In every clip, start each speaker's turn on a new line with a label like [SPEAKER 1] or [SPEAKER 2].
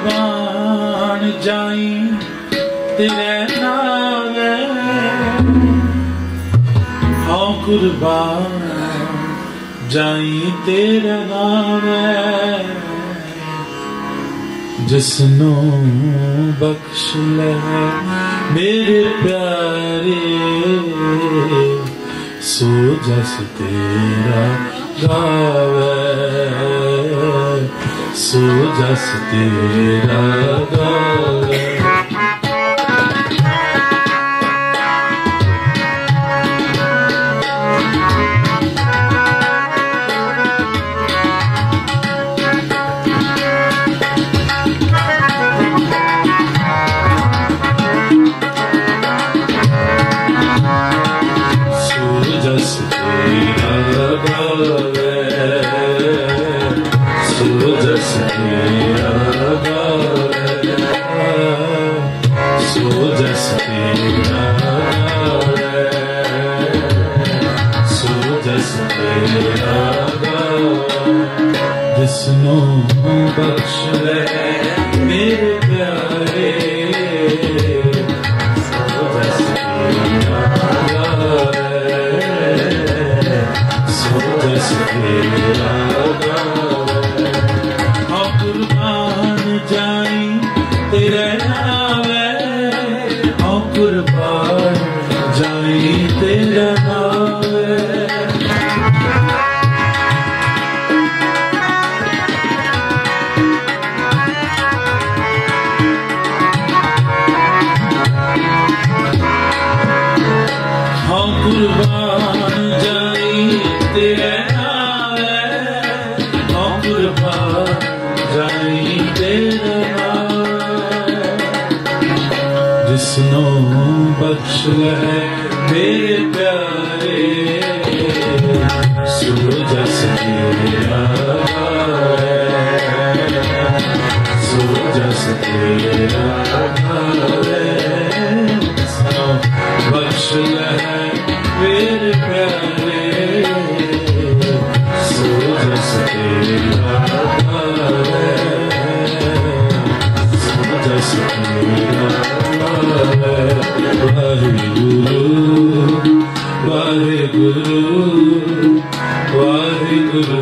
[SPEAKER 1] कुर्बान जाई तेरे नावे, हाँ कुर्बान जाई तेरे नावे। जिसनू बख्श ले मेरे प्यारे, सो जस तेरा गावे, सो जस तेरा गावे। जिसनू बख्श ले मेरे प्यारे, सो जस तेरा गावे, सो जस तेरा गावे। हाँ कुर्बान जाई तेरे नावे, हाँ कुर्बान जाई तेरे नावे। कुर्बान जाई तेरे नावे, हाँ कुर्बान जाई तेरे नावे। जिसनू बख्श ले मेरे प्यारे, सो जस तेरा गावे, सो जस तेरा गावे। बख्श ले मेरे प्यारे, सो जस तेरा गावे, सो जस तेरा गावे। वाहे गुरु वाहे गुरु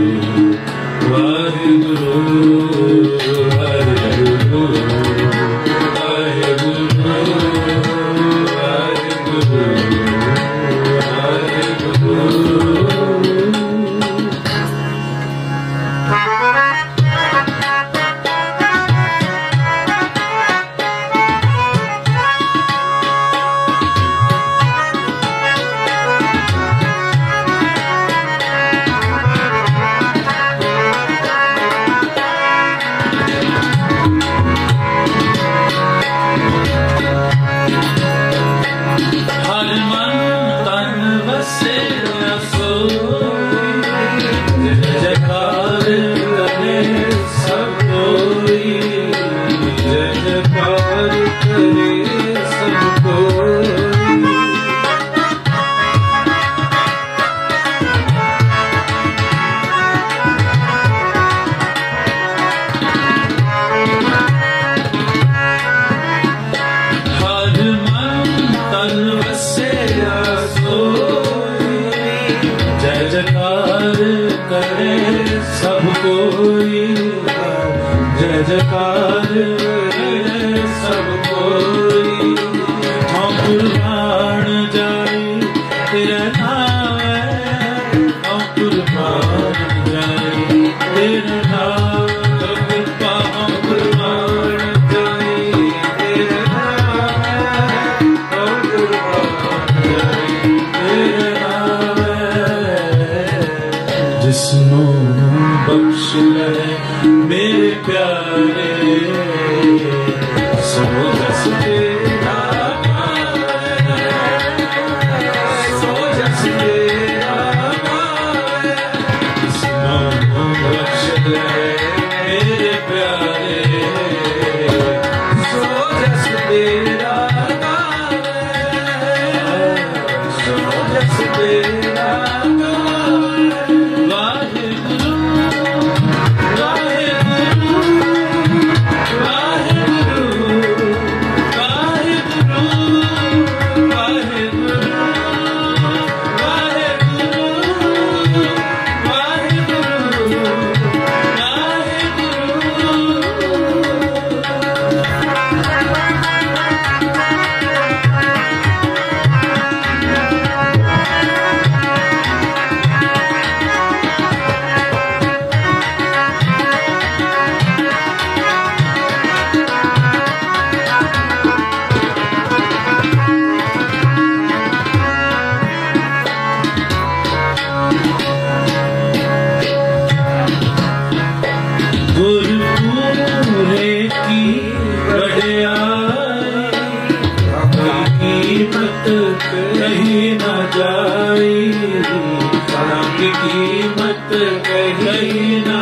[SPEAKER 1] वाहे गुरु वाहे गुरु वाहे गुरु वाहे गुरु वाहे गुरु। जय जयकार सब कोई, हाँ कुर्बान जाई तेरे नावे, हाँ कुर्बान जाई तेरे नावे। हाँ कुर्बान जाई तेरे नावे, हाँ कुर्बान जाई तेरे नावे। जिसनू बख्श ले मेरे प्यारे, सो जस तेरा गावे, सो जस तेरा गावे। जिसनू बख्श ले मेरे प्यारे, सो जस तेरा गावे, सो जस तेरा गावे। वाहे गुरु वाहे कीमत कही ना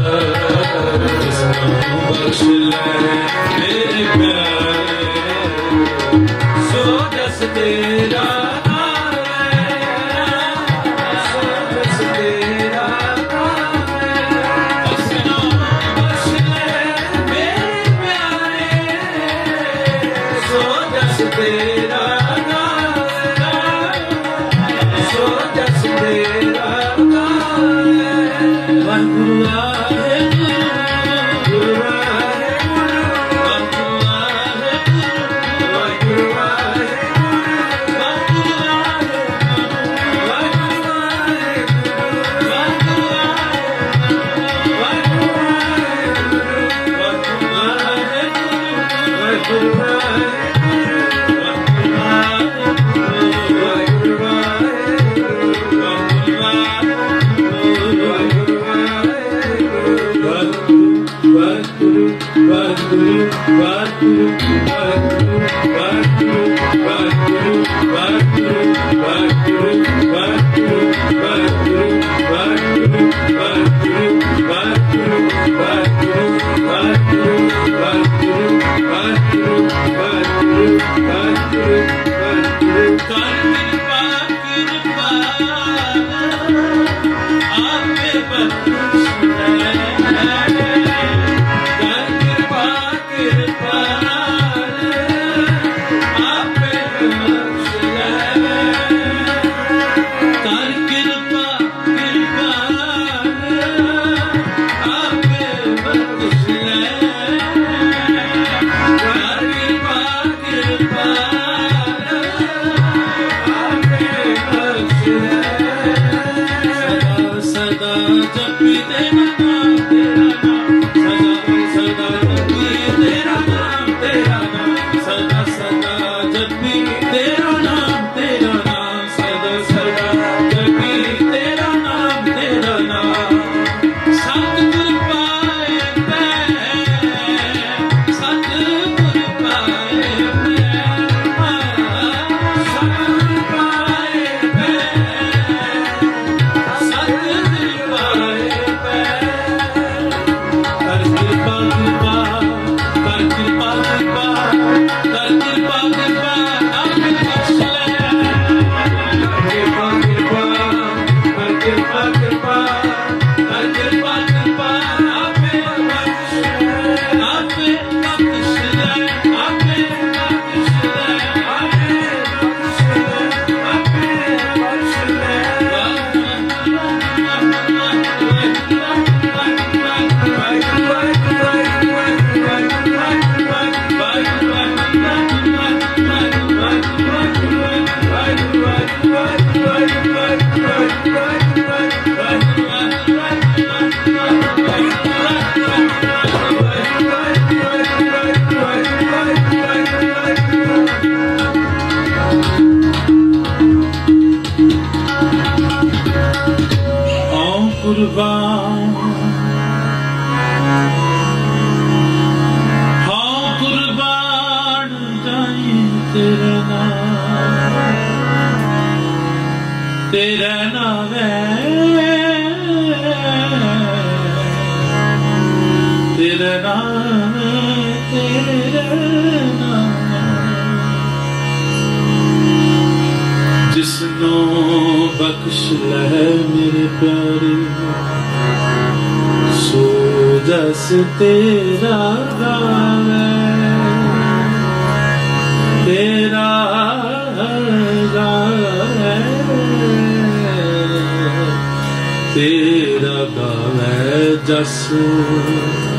[SPEAKER 1] बख्श ले मेरे प्यारे सो जस तेरा तेरा नाम है तेरा नाम जिसनो बख्श ले मेरे प्यारे सो जस तेरा नाम है तेरा तेरा गावे जस